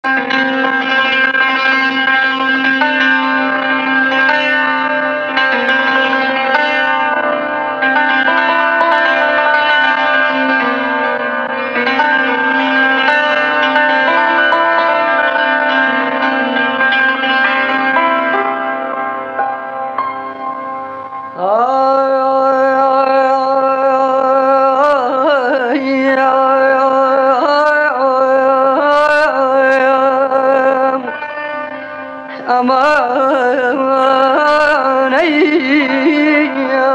aman ey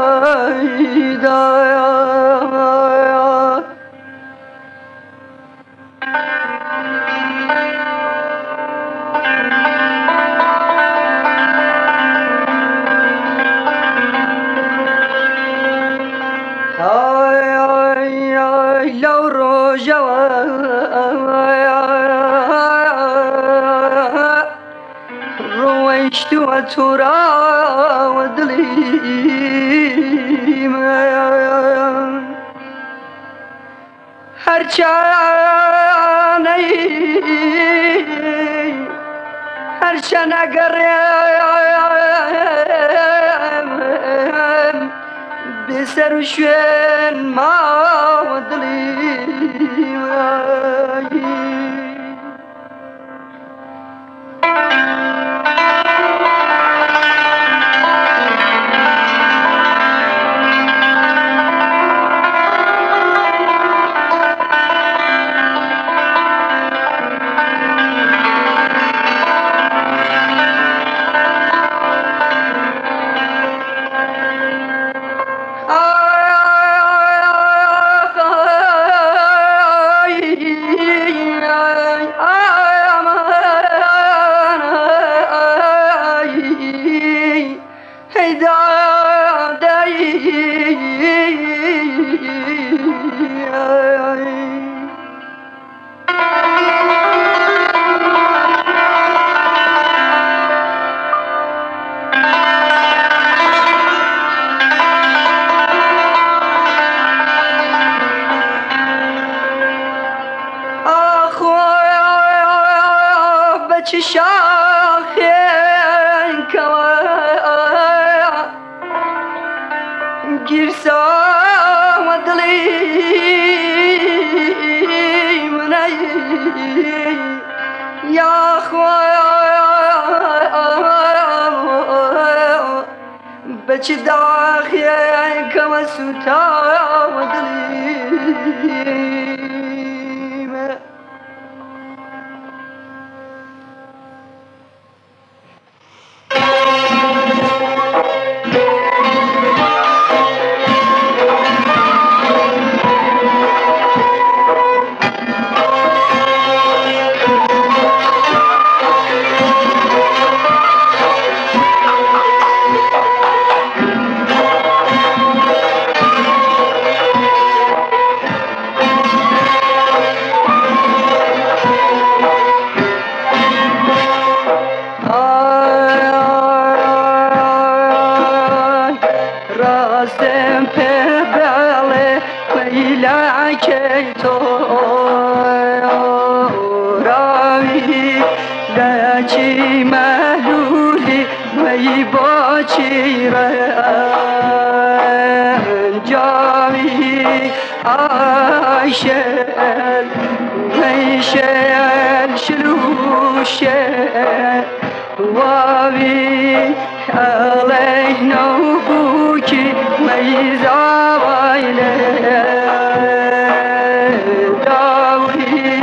da ay ay ay lauro jawa رويشت وترى ودليم هرشاني هرشان أقرم بسر شوين ما ودليم شاخين كوا جرسا ودلي مني يا خويا بچ داخين كوا سوتا ودلي راستم پبله ویلا که تو راوی لچی مهلولی وی با چی رنجاوی آیشل ویشل شلوشل واوی علیه نوبوکی میزاویله داوی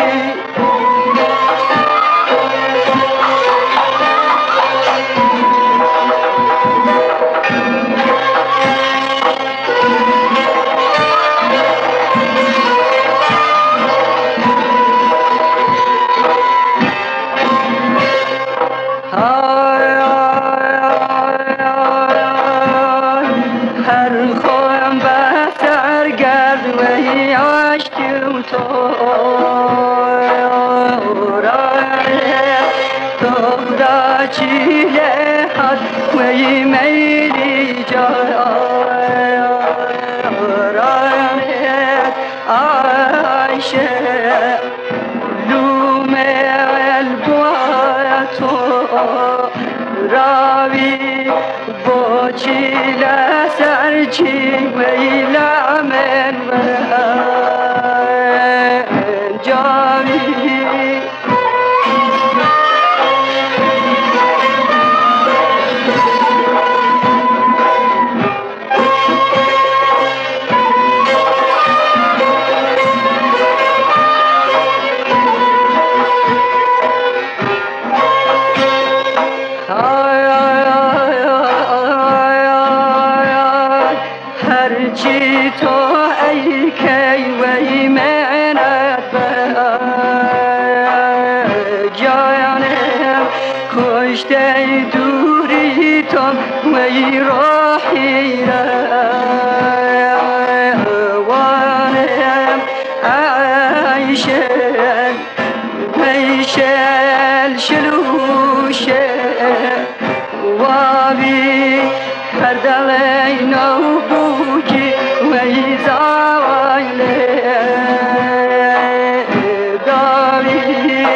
چیله حد وی میلی جارانت عایشه لوم راوی با چیله سرچی ویلا من جاوی هرچی تو ای کی وی منت جانم کشته دوری تو وی روحی وانم عیشن ویشل شلوشه وابی هر دلی نو بوکی وی زوایله داوی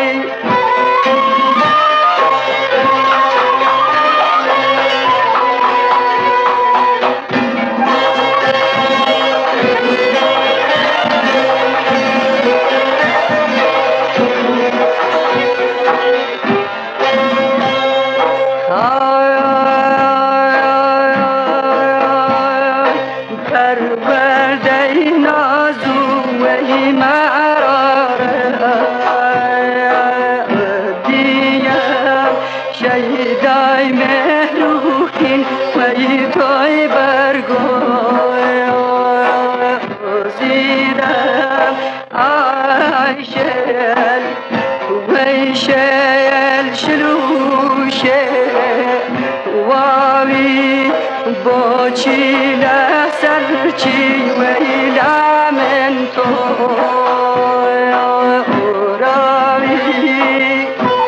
پرورده نازو وی مراره دیم شیدای مهروکین وی توی برگوی زیدم آیشل وی شل شلوشه واوی با چیله سرچی ویلا من تو راوی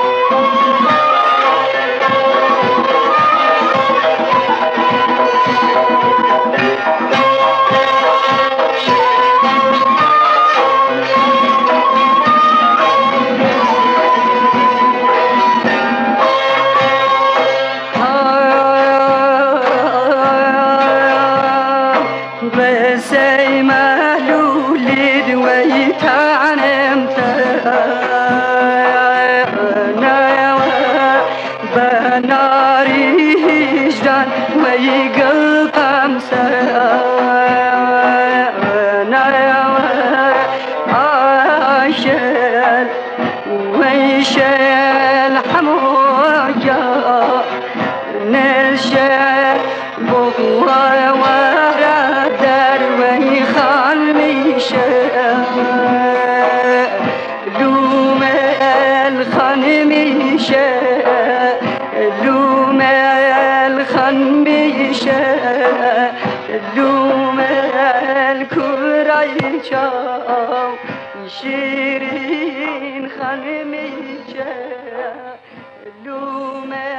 بسي مهلولي دوي تعنمت انا بناري هجدان وي قلب امسى انا عاشل ويشل حموجا نشل بغوى ورد وی خان میشه لوم الخان میشه لوم الخان میشه لوم الکورای چاو شیرین خان میشه لوم